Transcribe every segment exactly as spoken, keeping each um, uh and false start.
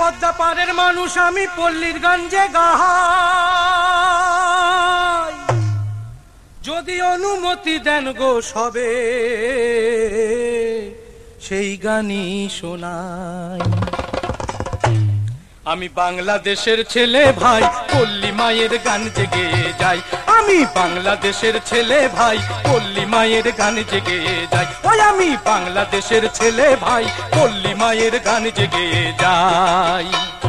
পদ্মা পারের মানুষ আমি পল্লীর গঞ্জে গাই, যদি অনুমতি দেন গো সবে সেই গানই শোনাই। আমি বাংলাদেশের ছেলে ভাই, পল্লী মায়ের গান জেগে যাই। আমি বাংলাদেশের ছেলে ভাই, পল্লী মায়ের গান জেগে যাই। ওই আমি বাংলাদেশের ছেলে ভাই, পল্লী মায়ের গান জেগে যাই।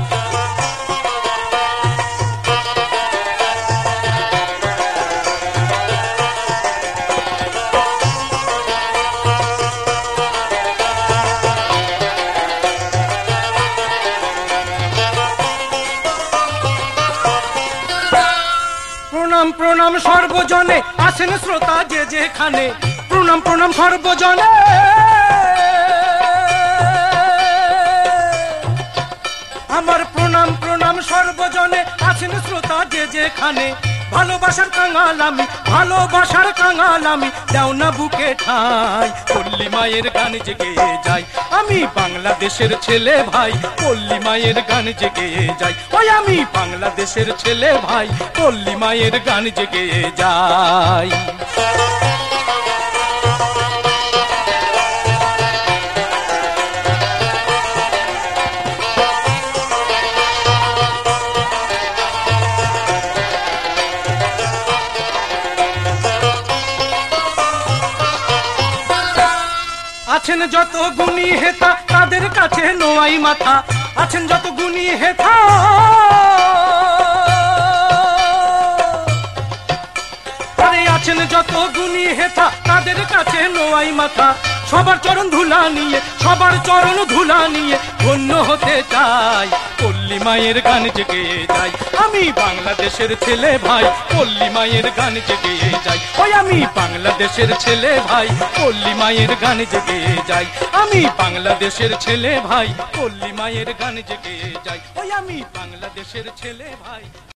প্রণাম প্রণাম সর্বজনে, আসেন শ্রোতা যে যেখানে। প্রণাম প্রণাম সর্বজনে, আমার প্রণাম প্রণাম সর্বজনে, আসেন শ্রোতা যে যেখানে। ভালোবাসার কাঙাল আমি, ভালোবাসার কাঙাল আমি, দাও না বুকে ঠাই, পল্লী মায়ের গান জেগে যাই। আমি বাংলাদেশের ছেলে ভাই, পল্লী মায়ের গান জেগে যাই। ওই আমি বাংলাদেশের ছেলে ভাই, পল্লী মায়ের গান জেগে যাই। আছেন যত গুণী হেতা, তাদের কাছে নোয়াই মাথা। আছেন যত গুণী হেতা, আরে আছেন যত গুণী হেতা, তাদের কাছে নোয়াই মাথা। সবার চরণ ধুলা নিয়ে, সবার চরণ ধুলা নিয়ে ধন্য হতে চাই, পল্লী মায়ের গান জেগে যাই। আমি বাংলাদেশের ছেলে ভাই, পল্লী মায়ের গান জেগে যাই। ওই আমি বাংলাদেশের ছেলে ভাই, পল্লী মায়ের গান জেগে যাই। আমি বাংলাদেশের ছেলে ভাই, পল্লী মায়ের গান জেগে যাই। ওই আমি বাংলাদেশের ছেলে ভাই।